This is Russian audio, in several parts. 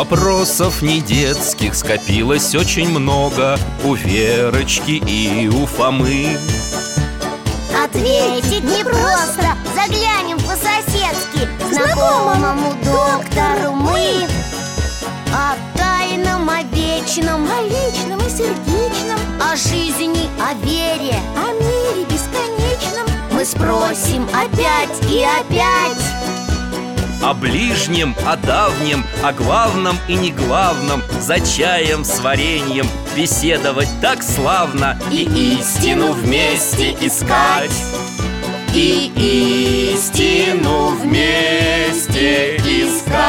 Вопросов не детских скопилось очень много у Верочки и у Фомы. Ответить непросто, заглянем по-соседски знакомому доктору мы. О тайном, о вечном, о личном и сердечном, о жизни, о вере, о мире бесконечном мы спросим опять и опять. О ближнем, о давнем, о главном и неглавном, за чаем с вареньем беседовать так славно. И истину вместе искать, и истину вместе искать.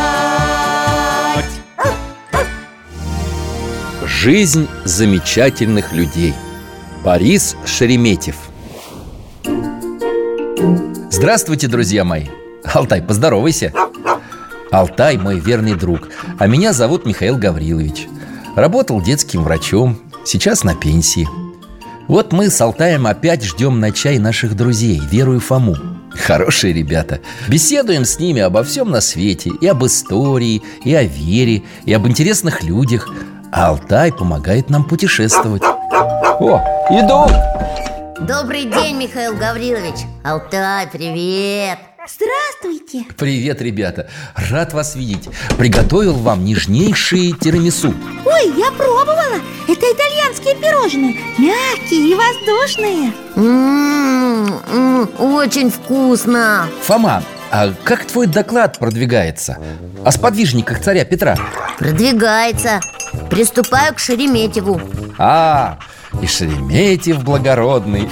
Жизнь замечательных людей. Борис Шереметьев. Здравствуйте, друзья мои. Алтай, поздоровайся. Алтай мой верный друг, а меня зовут Михаил Гаврилович. Работал детским врачом, сейчас на пенсии. Вот мы с Алтаем опять ждем на чай наших друзей, Веру и Фому. Хорошие ребята. Беседуем с ними обо всем на свете. И об истории, и о вере, и об интересных людях. А Алтай помогает нам путешествовать. О, идут! Добрый день, Михаил Гаврилович. Алтай, привет. Здравствуйте. Привет, ребята. Рад вас видеть. Приготовил вам нежнейшие тирамису. Ой, я пробовала. Это итальянские пирожные, мягкие и воздушные. Очень вкусно. Фома, а как твой доклад продвигается? О сподвижниках царя Петра? Продвигается. Приступаю к Шереметьеву. И Шереметьев благородный.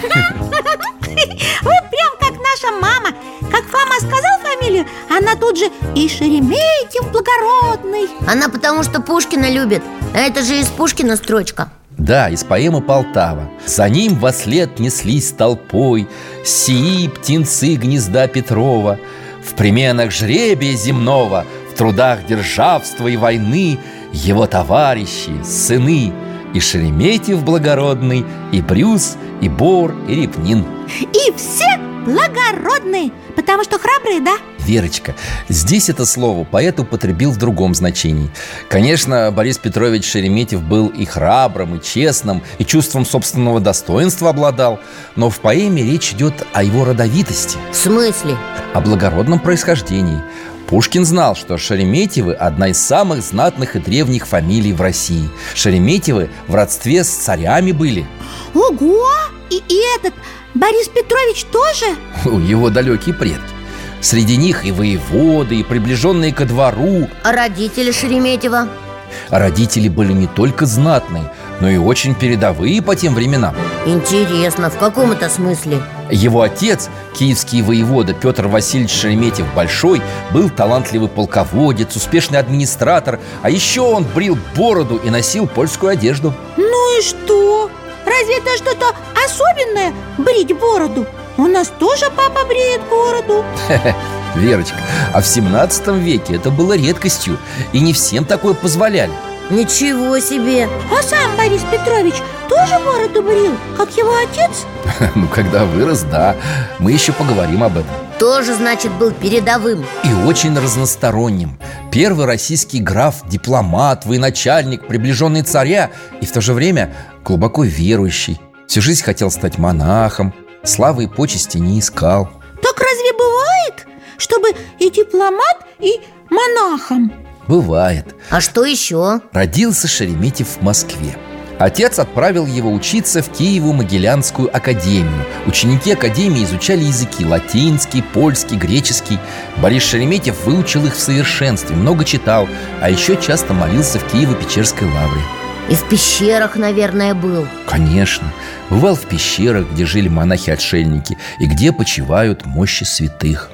Вы прям как наша мама. Как Фома сказал фамилию, она тут же и Шереметьев благородный. Она потому что Пушкина любит. А это же из Пушкина строчка. Да, из поэмы «Полтава». За ним вослед неслись толпой сии птенцы гнезда Петрова. В пременах жребия земного, в трудах державства и войны его товарищи, сыны, и Шереметьев благородный, и Брюс, и Бор, и Репнин. И все благородные, потому что храбрые, да? Верочка, здесь это слово поэт употребил в другом значении. Конечно, Борис Петрович Шереметьев был и храбрым, и честным, и чувством собственного достоинства обладал. Но в поэме речь идет о его родовитости. В смысле? О благородном происхождении. Пушкин знал, что Шереметьевы – одна из самых знатных и древних фамилий в России. Шереметьевы в родстве с царями были. Ого! И этот Борис Петрович тоже? Его далекие предки. Среди них и воеводы, и приближенные ко двору. А родители Шереметьева? А родители были не только знатные, но и очень передовые по тем временам. Интересно, в каком это смысле? Его отец, киевский воевода Петр Васильевич Шереметьев-Большой, был талантливый полководец, успешный администратор. А еще он брил бороду и носил польскую одежду. Ну и что? Разве это что-то особенное, брить бороду? У нас тоже папа бреет бороду. Верочка, а в 17 веке это было редкостью, и не всем такое позволяли. Ничего себе! А сам Борис Петрович тоже бороду брил, как его отец? Ну, когда вырос, да. Мы еще поговорим об этом. Тоже, значит, был передовым. И очень разносторонним. Первый российский граф, дипломат, военачальник, приближенный царя, и в то же время глубоко верующий. Всю жизнь хотел стать монахом, славы и почести не искал. Так разве бывает, чтобы и дипломат, и монахом? Бывает. А что еще? Родился Шереметьев в Москве. Отец отправил его учиться в Киево-Могилянскую академию. Ученики академии изучали языки: латинский, польский, греческий. Борис Шереметьев выучил их в совершенстве, много читал, а еще часто молился в Киево-Печерской лавре. И в пещерах, наверное, был. Конечно. Бывал в пещерах, где жили монахи-отшельники, и где почивают мощи святых.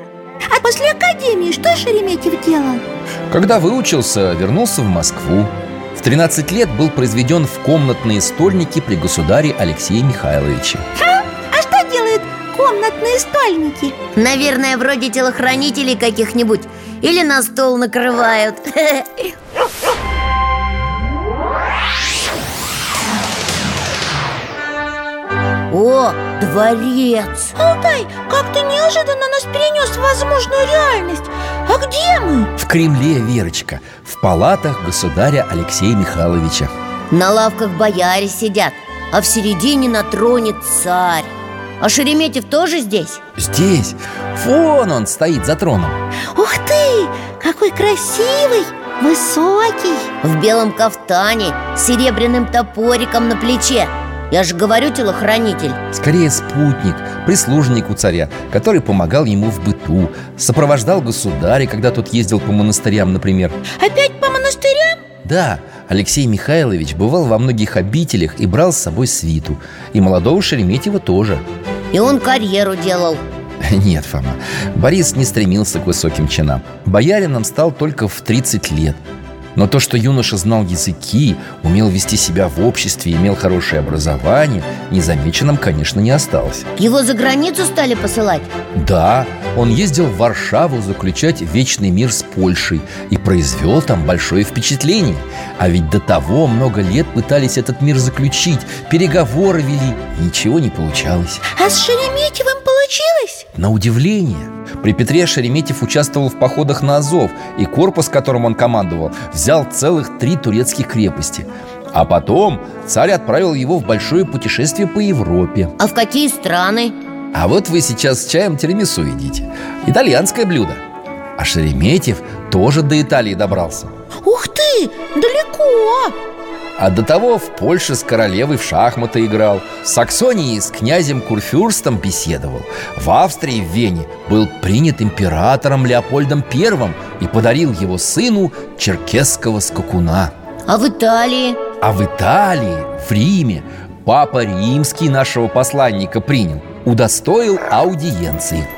А после академии что Шереметьев делал? Когда выучился, вернулся в Москву. В 13 лет был произведен в комнатные стольники при государе Алексее Михайловиче. А что делают комнатные стольники? Наверное, вроде телохранителей каких-нибудь. Или на стол накрывают. О, дворец! Алтай, как ты неожиданно нас перенес в возможную реальность. А где мы? В Кремле, Верочка, в палатах государя Алексея Михайловича. На лавках бояре сидят, а в середине на троне царь. А Шереметьев тоже здесь? Здесь, вон он стоит за троном. Ух ты, какой красивый, высокий. В белом кафтане, с серебряным топориком на плече. Я же говорю, телохранитель. Скорее спутник, прислужник у царя, который помогал ему в быту, сопровождал государя, когда тот ездил по монастырям, например. Опять по монастырям? Да, Алексей Михайлович бывал во многих обителях и брал с собой свиту. И молодого Шереметьева тоже. И он карьеру делал. Нет, Фома, Борис не стремился к высоким чинам. Боярином стал только в 30 лет. Но то, что юноша знал языки, умел вести себя в обществе, имел хорошее образование, незамеченным, конечно, не осталось. Его за границу стали посылать? Да, он ездил в Варшаву заключать вечный мир с Польшей и произвел там большое впечатление. А ведь до того много лет пытались этот мир заключить, переговоры вели, и ничего не получалось. А с Шереметьевым получилось? На удивление. При Петре Шереметьев участвовал в походах на Азов, и корпус, которым он командовал, взял целых 3 турецких крепости. А потом царь отправил его в большое путешествие по Европе. А в какие страны? А вот вы сейчас с чаем тирамису едите. Итальянское блюдо. А Шереметьев тоже до Италии добрался. Ух ты, далеко! А до того в Польше с королевой в шахматы играл, в Саксонии с князем Курфюрстом беседовал, в Австрии в Вене был принят императором Леопольдом I и подарил его сыну черкесского скакуна. А в Италии? А в Италии, в Риме, папа римский нашего посланника принял, удостоил аудиенции.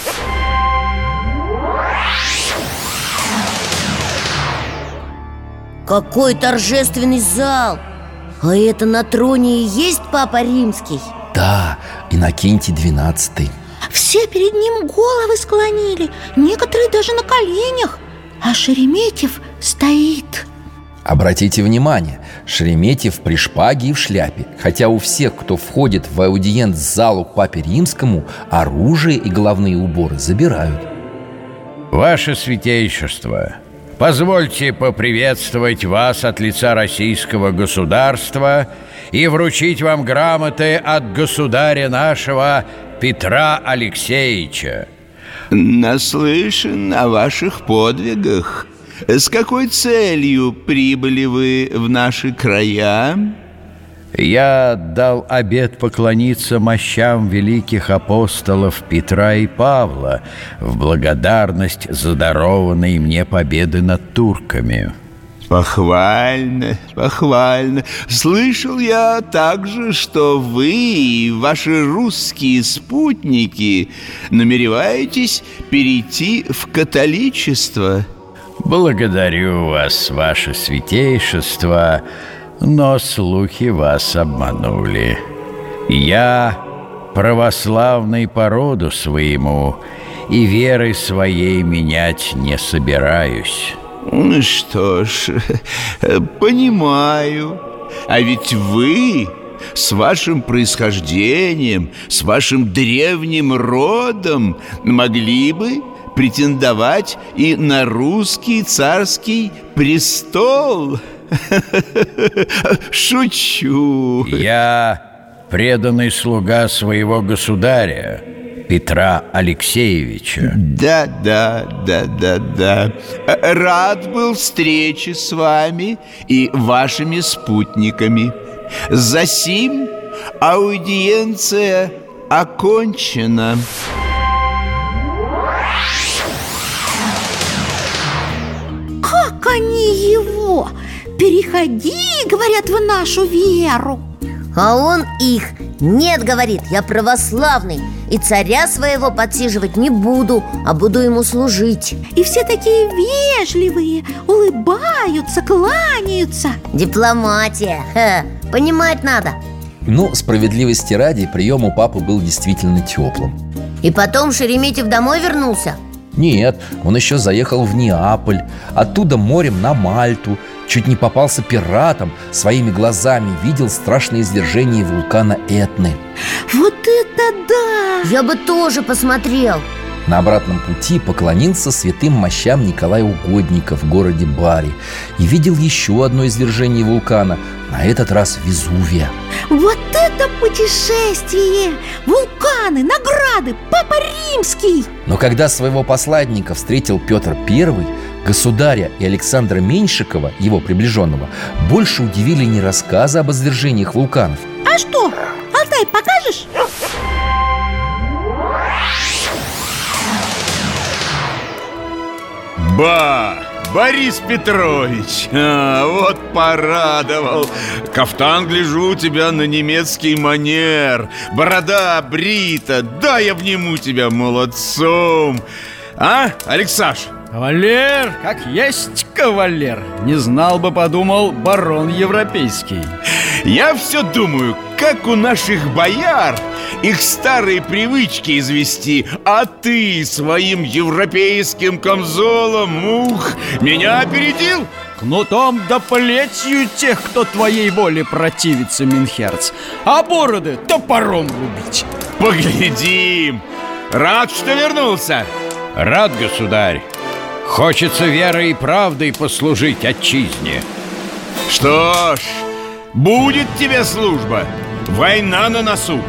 Какой торжественный зал! А это на троне и есть папа римский? Да, Иннокентий XII. Все перед ним головы склонили, некоторые даже на коленях. А Шереметьев стоит. Обратите внимание, Шереметьев при шпаге и в шляпе. Хотя у всех, кто входит в аудиенц-залу к папе римскому, оружие и головные уборы забирают. Ваше святейшество, позвольте поприветствовать вас от лица российского государства и вручить вам грамоты от государя нашего Петра Алексеевича. Наслышан о ваших подвигах. С какой целью прибыли вы в наши края? Я дал обет поклониться мощам великих апостолов Петра и Павла в благодарность за дарованные мне победы над турками. Похвально, похвально. Слышал я также, что вы и ваши русские спутники намереваетесь перейти в католичество. Благодарю вас, ваше святейшество, но слухи вас обманули. Я православный по роду своему и верой своей менять не собираюсь. Что ж, понимаю. А ведь вы с вашим происхождением, с вашим древним родом могли бы претендовать и на русский царский престол. Шучу. Я преданный слуга своего государя Петра Алексеевича. Да. Рад был встрече с вами и вашими спутниками. Засим аудиенция окончена. Как они его? Переходи, говорят, в нашу веру. А он их: нет, говорит, я православный, и царя своего подсиживать не буду, а буду ему служить. И все такие вежливые, улыбаются, кланяются. Дипломатия, понимать надо. Ну, справедливости ради, прием у папы был действительно теплым. И потом Шереметьев домой вернулся? Нет, он еще заехал в Неаполь, оттуда морем на Мальту, чуть не попался пиратам, своими глазами видел страшное извержение вулкана Этны. Вот это да! Я бы тоже посмотрел. На обратном пути поклонился святым мощам Николая Угодника в городе Бари и видел еще одно извержение вулкана, на этот раз Везувия. Вот это путешествие! Вулканы, награды, Папа Римский! Но когда своего посланника встретил Петр I, государя и Александра Меньшикова, его приближенного, больше удивили не рассказы об извержениях вулканов. А что, Алтай, покажешь? Борис Петрович, вот порадовал. Кафтан, гляжу, у тебя на немецкий манер. Борода брита, да я обниму тебя молодцом. А, Алексаш? Кавалер, как есть кавалер. Не знал бы, подумал, барон европейский. Я все думаю, как у наших бояр их старые привычки извести, а ты своим европейским камзолом, меня опередил. Кнутом да плетью тех, кто твоей воле противится, Минхерц. А бороды топором рубить. Поглядим. Рад, что вернулся. Рад, государь. Хочется верой и правдой послужить отчизне. Что ж, будет тебе служба. Война на носу.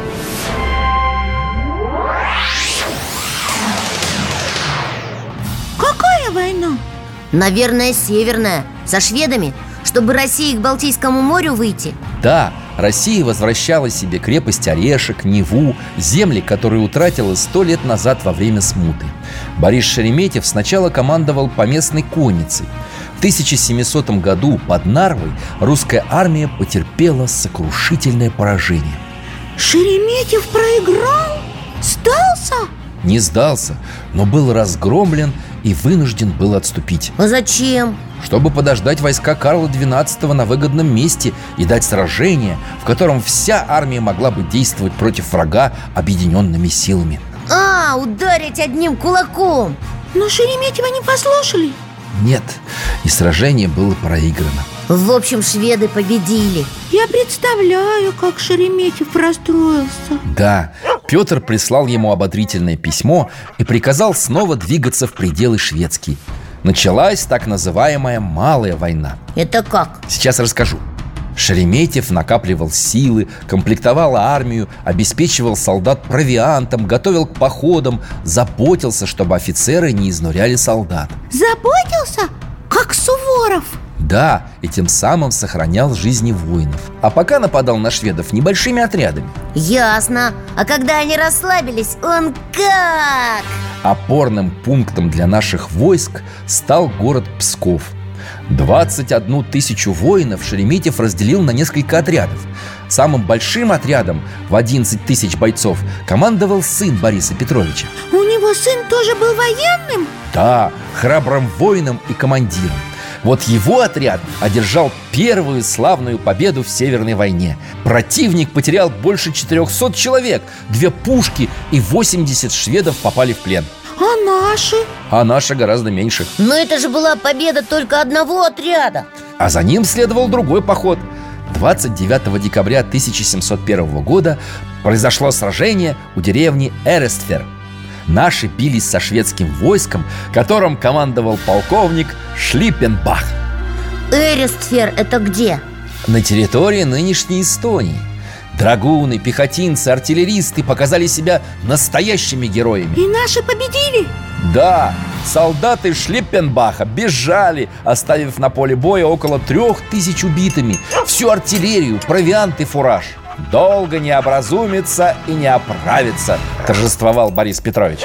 Какая война? Наверное, северная, со шведами, чтобы России к Балтийскому морю выйти. Да, Россия возвращала себе крепость Орешек, Неву, земли, которые утратила 100 лет назад во время смуты. Борис Шереметьев сначала командовал поместной конницей. В 1700 году под Нарвой русская армия потерпела сокрушительное поражение. Шереметьев проиграл? Сдался? Не сдался, но был разгромлен и вынужден был отступить, А зачем? чтобы подождать войска Карла XII на выгодном месте и дать сражение, в котором вся армия могла бы действовать против врага объединенными силами. Ударить одним кулаком. Но Шереметьева не послушали. Нет, и сражение было проиграно. В общем, шведы победили. Я представляю, как Шереметьев расстроился. Да, Петр прислал ему ободрительное письмо и приказал снова двигаться в пределы шведские. Началась так называемая Малая война. Это как? Сейчас расскажу. Шереметьев накапливал силы, комплектовал армию, обеспечивал солдат провиантом, готовил к походам, заботился, чтобы офицеры не изнуряли солдат. Заботился? Как Суворов. Да, и тем самым сохранял жизни воинов. А пока нападал на шведов небольшими отрядами. Ясно. А когда они расслабились, он как? Опорным пунктом для наших войск стал город Псков. 21 тысячу воинов Шереметьев разделил на несколько отрядов. Самым большим отрядом в 11 тысяч бойцов командовал сын Бориса Петровича. У него сын тоже был военным? Да, храбрым воином и командиром. Вот его отряд одержал первую славную победу в Северной войне. Противник потерял больше 400 человек, 2 пушки и 80 шведов попали в плен. А наши? А наши гораздо меньше. Но это же была победа только одного отряда. А за ним следовал другой поход. 29 декабря 1701 года произошло сражение у деревни Эрестфер. Наши бились со шведским войском, которым командовал полковник Шлиппенбах. Эрестфер — это где? На территории нынешней Эстонии. Драгуны, пехотинцы, артиллеристы показали себя настоящими героями. И наши победили? Да, солдаты Шлиппенбаха бежали, оставив на поле боя около 3000 убитыми, всю артиллерию, провиант и фураж. Долго не образумится и не оправится, торжествовал Борис Петрович.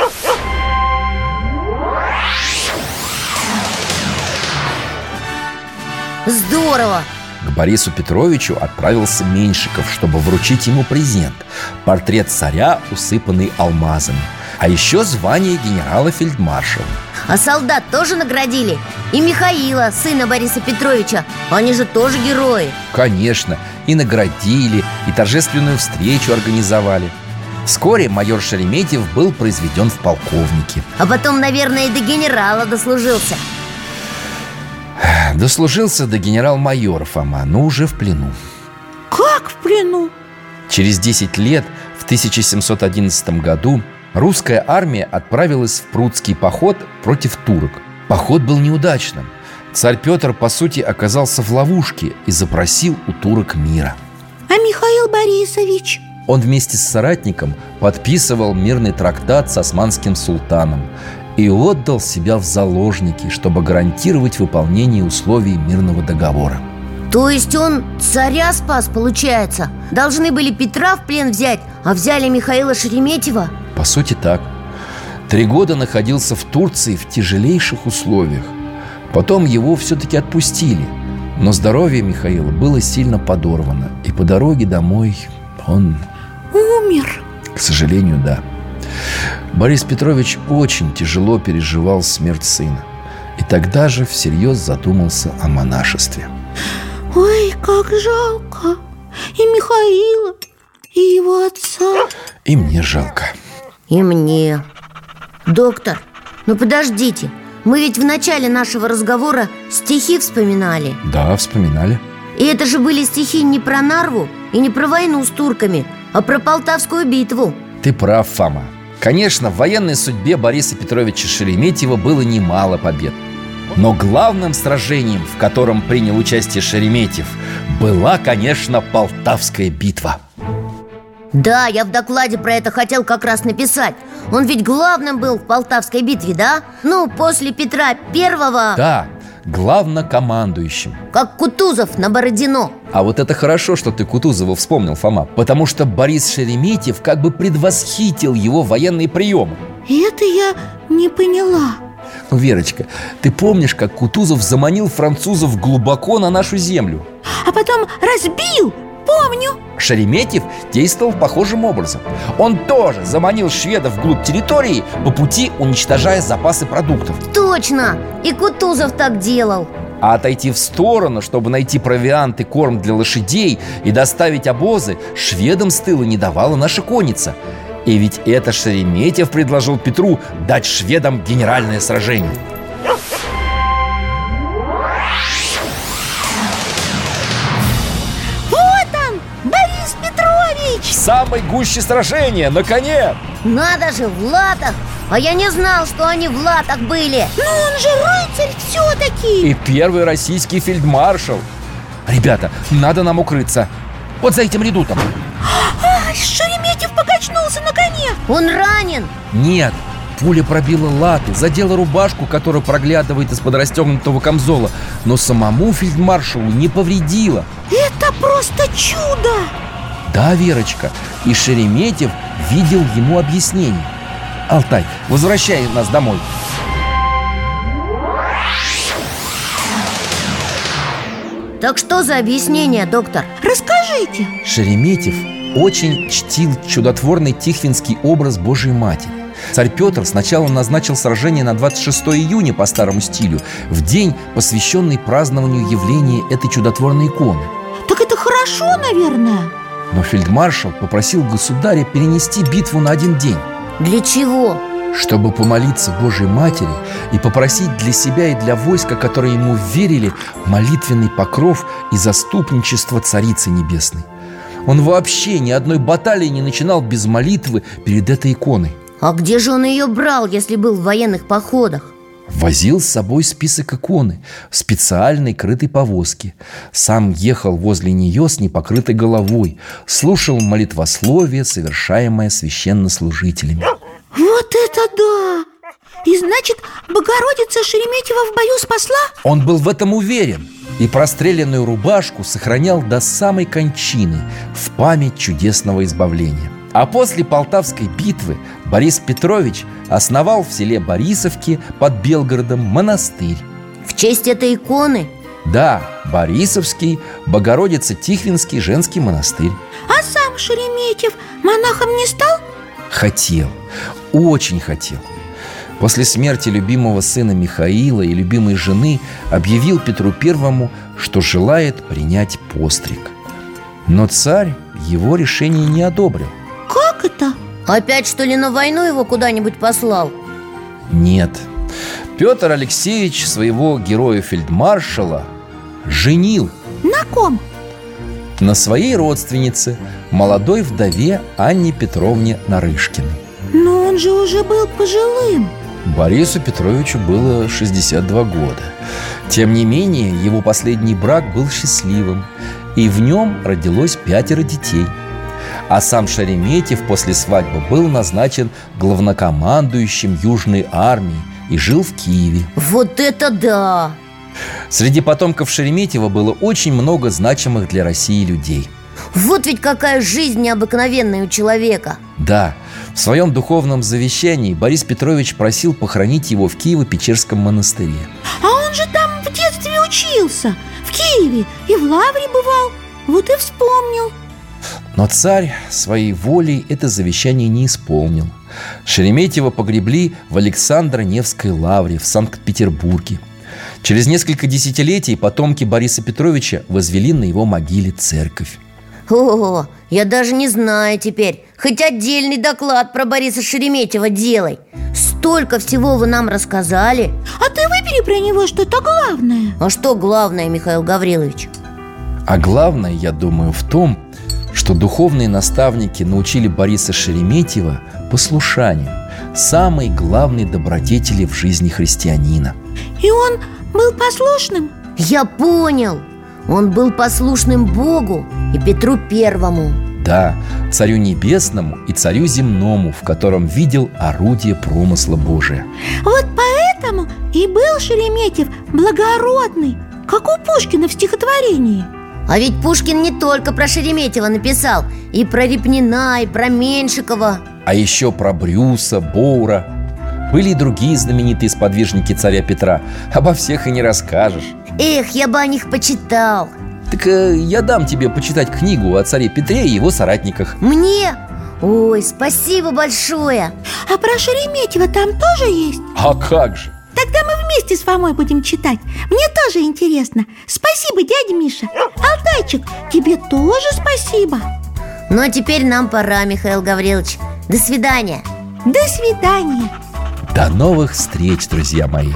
Здорово! К Борису Петровичу отправился Меньшиков, чтобы вручить ему презент – портрет царя, усыпанный алмазами, а еще звание генерала-фельдмаршала. А солдат тоже наградили? И Михаила, сына Бориса Петровича. Они же тоже герои. Конечно, и наградили, и торжественную встречу организовали. Вскоре майор Шереметьев был произведен в полковники. А потом, наверное, и до генерала дослужился. Дослужился до генерал-майора Фома, но уже в плену. Как в плену? Через 10 лет, в 1711 году, русская армия отправилась в Прудский поход против турок. Поход был неудачным. Царь Петр, по сути, оказался в ловушке и запросил у турок мира. А Михаил Борисович? Он вместе с соратником подписывал мирный трактат с османским султаном и отдал себя в заложники, чтобы гарантировать выполнение условий мирного договора. То есть он царя спас, получается? Должны были Петра в плен взять, а взяли Михаила Шереметьева? По сути, так. 3 года находился в Турции в тяжелейших условиях. Потом его все-таки отпустили. Но здоровье Михаила было сильно подорвано. И по дороге домой он... Умер. К сожалению, да. Борис Петрович очень тяжело переживал смерть сына. И тогда же всерьез задумался о монашестве. Ой, как жалко. И Михаила, и его отца. И мне жалко. И мне. Доктор, ну подождите. Мы ведь в начале нашего разговора стихи вспоминали. Да, вспоминали. И это же были стихи не про Нарву и не про войну с турками, а про Полтавскую битву. Ты прав, Фома. Конечно, в военной судьбе Бориса Петровича Шереметьева было немало побед. Но главным сражением, в котором принял участие Шереметьев, была, конечно, Полтавская битва. Да, я в докладе про это хотел как раз написать. Он ведь главным был в Полтавской битве, да? Ну, после Петра Первого. Да, главнокомандующим. Как Кутузов на Бородино. А вот это хорошо, что ты Кутузова вспомнил, Фома. Потому что Борис Шереметьев как бы предвосхитил его военные приемы. Это я не поняла. Ну, Верочка, ты помнишь, как Кутузов заманил французов глубоко на нашу землю? А потом разбил? Помню. Шереметьев действовал похожим образом. Он тоже заманил шведов вглубь территории, по пути уничтожая запасы продуктов. Точно! И Кутузов так делал. А отойти в сторону, чтобы найти провиант и корм для лошадей и доставить обозы, шведам с тыла не давала наша конница. И ведь это Шереметьев предложил Петру дать шведам генеральное сражение. В самой гуще сражения, на коне! Надо же, в латах! А я не знал, что они в латах были. Ну он же рыцарь все-таки. И первый российский фельдмаршал. Ребята, надо нам укрыться. Вот за этим редутом. Шереметьев покачнулся на коне. Он ранен? Нет, пуля пробила латы, задела рубашку, которая проглядывает из-под расстегнутого камзола. Но самому фельдмаршалу не повредила. Это просто чудо! Да, Верочка, и Шереметьев видел ему объяснение. Алтай, возвращай нас домой. Так что за объяснение, доктор? Расскажите. Шереметьев очень чтил чудотворный тихвинский образ Божией Матери. Царь Петр сначала назначил сражение на 26 июня по старому стилю, в день, посвященный празднованию явления этой чудотворной иконы. Так это хорошо, наверное. Но фельдмаршал попросил государя перенести битву на 1 день. Для чего? Чтобы помолиться Божьей Матери и попросить для себя и для войска, которые ему верили, молитвенный покров и заступничество Царицы Небесной. Он вообще ни одной баталии не начинал без молитвы перед этой иконой. А где же он ее брал, если был в военных походах? Возил с собой список иконы в специальной крытой повозке. Сам ехал возле нее с непокрытой головой, слушал молитвословие, совершаемое священнослужителями. Вот это да! И значит, Богородица Шереметьева в бою спасла? Он был в этом уверен и простреленную рубашку сохранял до самой кончины в память чудесного избавления. А после Полтавской битвы Борис Петрович основал в селе Борисовки под Белгородом монастырь. В честь этой иконы? Да, Борисовский, Богородица-Тихвинский женский монастырь. А сам Шереметьев монахом не стал? Хотел, очень хотел. После смерти любимого сына Михаила и любимой жены объявил Петру Первому, что желает принять постриг. Но царь его решение не одобрил. Как это? Опять, что ли, на войну его куда-нибудь послал? Нет, Петр Алексеевич своего героя-фельдмаршала женил На ком? на своей родственнице, молодой вдове Анне Петровне Нарышкиной. Но он же уже был пожилым. Борису Петровичу было 62 года. Тем не менее, его последний брак был счастливым, и в нем родилось 5 детей. А сам Шереметьев после свадьбы был назначен главнокомандующим Южной армии и жил в Киеве. Вот это да! Среди потомков Шереметьева было очень много значимых для России людей. Вот ведь какая жизнь необыкновенная у человека. Да, в своем духовном завещании Борис Петрович просил похоронить его в Киево-Печерском монастыре. А он же там в детстве учился, в Киеве, и в Лавре бывал. Вот и вспомнил. Но царь своей волей это завещание не исполнил. Шереметьева погребли в Александро-Невской лавре в Санкт-Петербурге. Через несколько десятилетий потомки Бориса Петровича возвели на его могиле церковь. О, я даже не знаю теперь. Хоть отдельный доклад про Бориса Шереметьева делай. Столько всего вы нам рассказали. А ты выбери про него что-то главное. А что главное, Михаил Гаврилович? А главное, я думаю, в том, что духовные наставники научили Бориса Шереметьева послушанию, самой главной добродетели в жизни христианина. И он был послушным? Я понял. Он был послушным Богу и Петру Первому. Да, царю небесному и царю земному, в котором видел орудие промысла Божия. Вот поэтому и был Шереметьев благородный, как у Пушкина в стихотворении. А ведь Пушкин не только про Шереметьева написал, и про Репнина, и про Меньшикова. А еще про Брюса, Боура. Были и другие знаменитые сподвижники царя Петра. Обо всех и не расскажешь. Эх, я бы о них почитал. Так я дам тебе почитать книгу о царе Петре и его соратниках. Мне? Ой, спасибо большое. А про Шереметьева там тоже есть? А как же? Тогда мы вместе с Фомой будем читать. Мне тоже интересно. Спасибо, дядя Миша. Алтайчик, тебе тоже спасибо. Ну а теперь нам пора, Михаил Гаврилович. До свидания. До свидания. До новых встреч, друзья мои.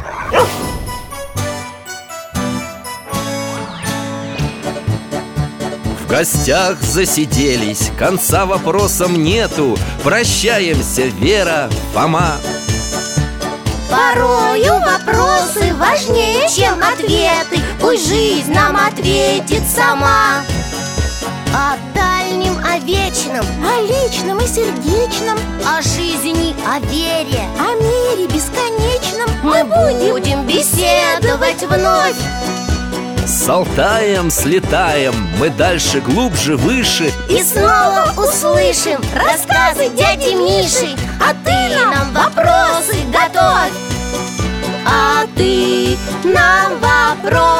В гостях засиделись, конца вопросам нету. Прощаемся, Вера, Фома. Порою вопросы важнее, чем ответы. Пусть жизнь нам ответит сама. О дальнем, о вечном, О личном и сердечном, о жизни, о вере о мире бесконечном мы будем беседовать вновь. С Алтаем слетаем, мы дальше, глубже, выше. И снова услышим рассказы дяди Миши. А ты нам вопросы готовь. А ты нам вопросы